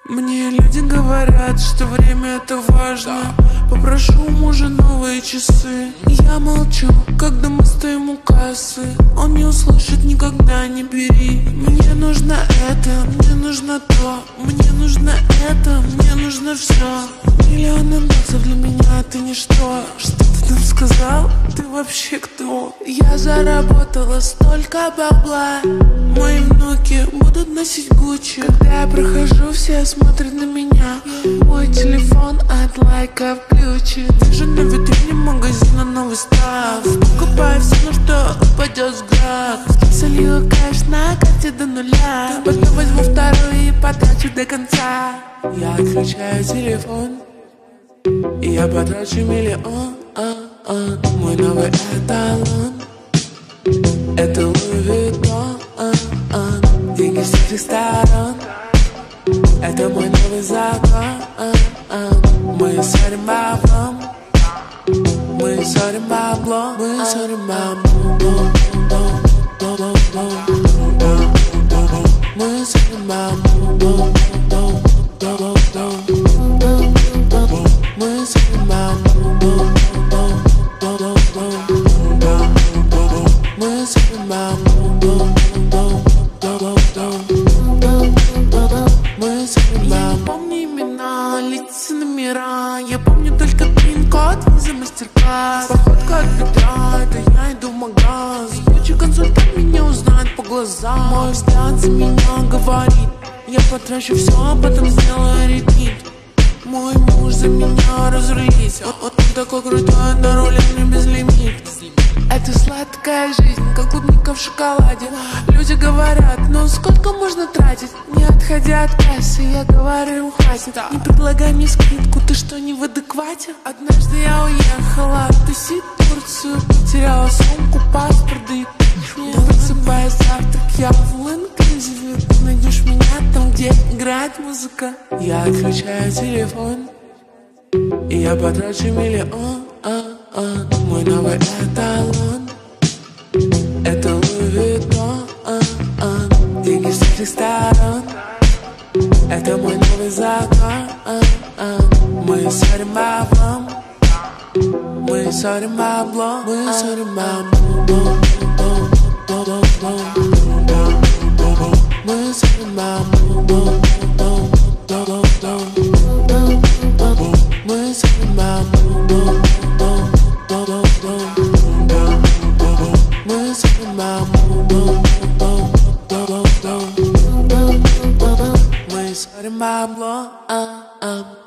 Мне люди говорят, что время это важно. Попрошу у мужа новые часы. Я молчу, когда мы стоим у кассы. Он не услышит, никогда не бери. Мне нужно это, мне нужно то. Мне нужно это, мне нужно все. Миллионы баксов для меня ты ничто. Что ты там сказал? Ты вообще кто? Я заработала столько бабла. Мои внуки будут носить Гуччи. Когда я прохожу, все смотрят на меня. Мой телефон от лайков ключи. Вижу на витрине магазина новый став. Покупаю все, на что упадет взгляд. Солью кэш на карте до нуля. Потом возьму вторую и потрачу до конца. Я отключаю телефон и я потрачу миллион. Мой новый эталон — это Луи Виттон. Деньги с всех сторон — это мой новый закон. Мы ссорим баблом, мы ссорим баблом, мы ссорим баблом. Мы ссорим баблом. Мы ссорим баблом. Мы ссорим баблом. Я не помню имена, лица, номера. Я помню только пин-код, виза, мастер-класс. Походка от бедра, это я иду в магаз. Ебучий консультант меня узнает по глазам. Мой взгляд за меня говорит: я потрачу все, а потом сделаю репит. Мой муж за меня разрулится. Он такой крутой, на руле мне безлимит. Это сладкая жизнь, как клубника в шоколаде. Люди говорят: ну сколько можно тратить? Не отходя от кассы, я говорю: хватит. Не предлагай мне скидку, ты что, не в адеквате? Однажды я уехала тусить в Турцию. Потеряла сумку, паспорт, да и не просыпаясь завтрак, я в all-inclusive. Ты найдешь меня там, где играет музыка. Я отключаю телефон и я потрачу миллион. Мой новый эталон — это Луи Виттон. Деньги с всех сторон — это мой новый закон. Мы ссорим баблом, мы ссорим баблом, мы ссорим баблом. Мы ссорим баблом. Мы ссорим баблом. Мы ссорим баблом. Мы ссорим баблом.